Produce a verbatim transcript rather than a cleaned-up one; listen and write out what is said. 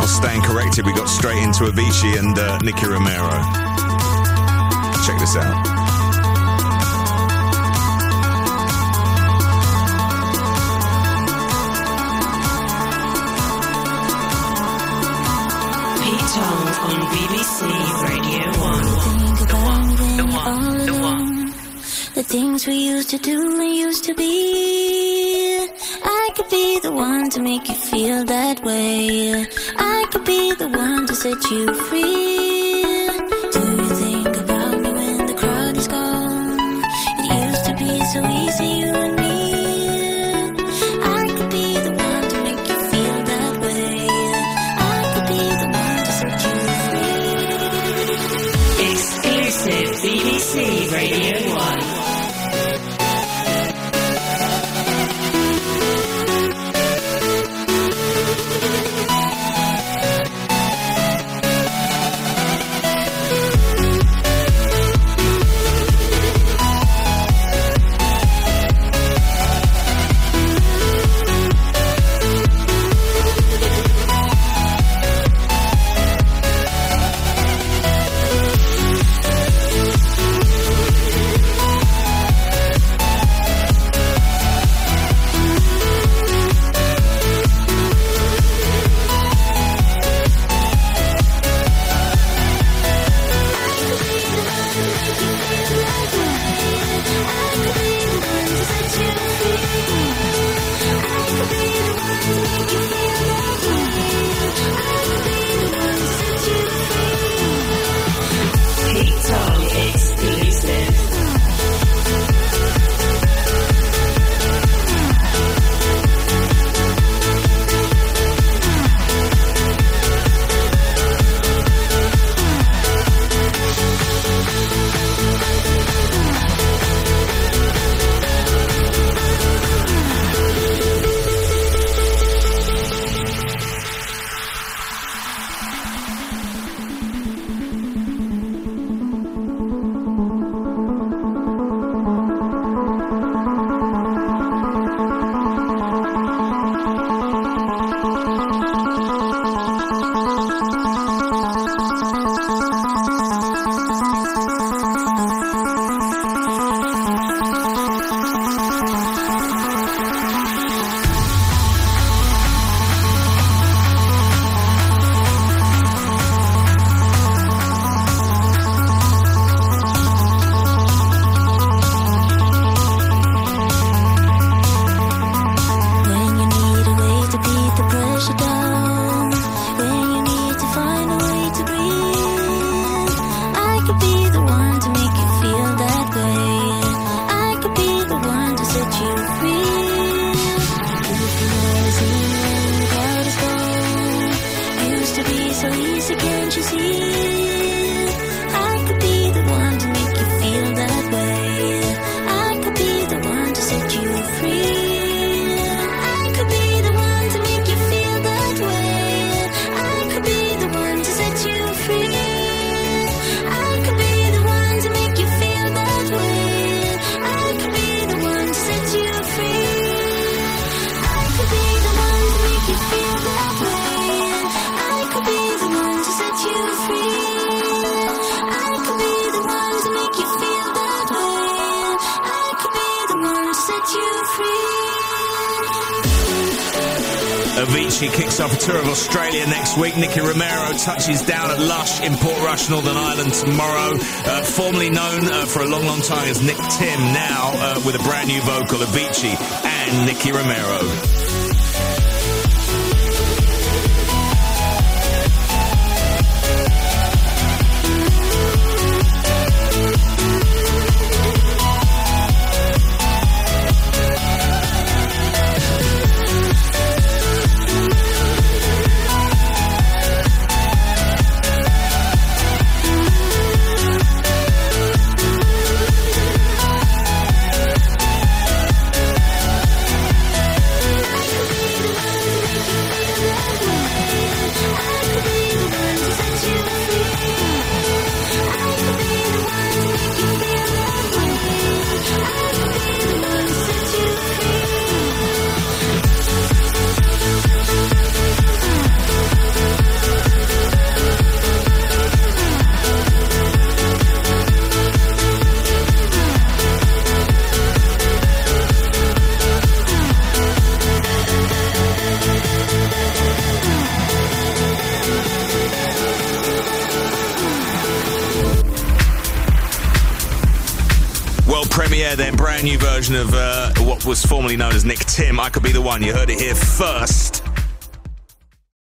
Staying corrected, we got straight into Avicii and uh, Nicky Romero. Check this out. Pete Tong on B B C Radio one. The one, the one, the one. The things we used to do and used to be. I could be the one to make you feel that way. I could be the one to set you free. Do you think about me when the crowd is gone? It used to be so easy, you and me. I could be the one to make you feel that way. I could be the one to set you free. Exclusive B B C Radio one. Avicii kicks off a tour of Australia next week. Nicky Romero touches down at Lush in Portrush, Northern Ireland tomorrow. Uh, formerly known uh, for a long, long time as Nick Tim, now uh, with a brand new vocal, Avicii and Nicky Romero. world premiere then, brand new version of uh, what was formerly known as Nick Tim. I Could Be the One. You heard it here first.